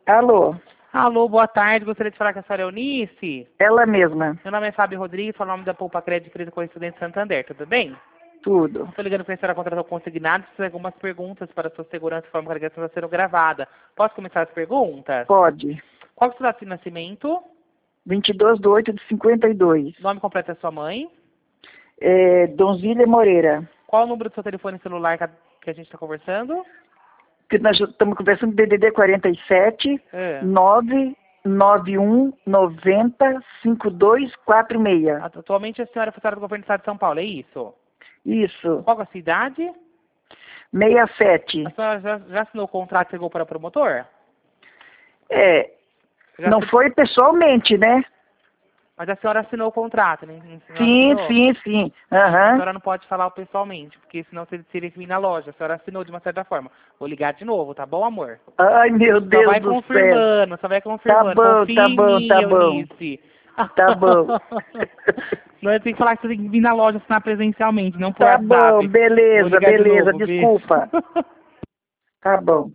Alô, Alô, boa tarde. Gostaria de falar com a senhora Eunice. ela mesma, Meu nome é Fábio Rodrigues, sou o nome da Poupa Crédito Crédito Correspondente Santander, tudo bem? tudo. Estou ligando para a senhora contratou consignado, precisa de algumas perguntas para a sua segurança e forma que a ligação está sendo gravada. Posso começar as perguntas? Pode. Qual é o seu data de nascimento? 22/8/52. Nome completo da sua mãe? Donzília Moreira. Qual o número do seu telefone celular que a gente está conversando? Que nós estamos conversando DDD 47 É. 991 90 5246. Atualmente a senhora é funcionária do governo do estado de São Paulo, é isso? Isso. Qual é a sua idade? 67. A senhora já assinou o contrato e chegou para promotor? Já Não assin- foi pessoalmente, né? Mas a senhora assinou o contrato, né? Não Sim, assinou? sim, sim. A Aham. senhora não pode falar pessoalmente, porque senão seria que vir na loja. A senhora assinou de uma certa forma. Vou ligar de novo, tá bom, amor? Ai, meu Só Deus vai do céu. confirmando, só vai Tá confirmando. bom, Confia tá em bom, mim, tá bom. Eunice. Tá bom. Não, eu tenho que falar que você tem que vir na loja assinar presencialmente, não por Tá WhatsApp. bom, Vou beleza, ligar de beleza, novo, beijo. desculpa. Tá bom.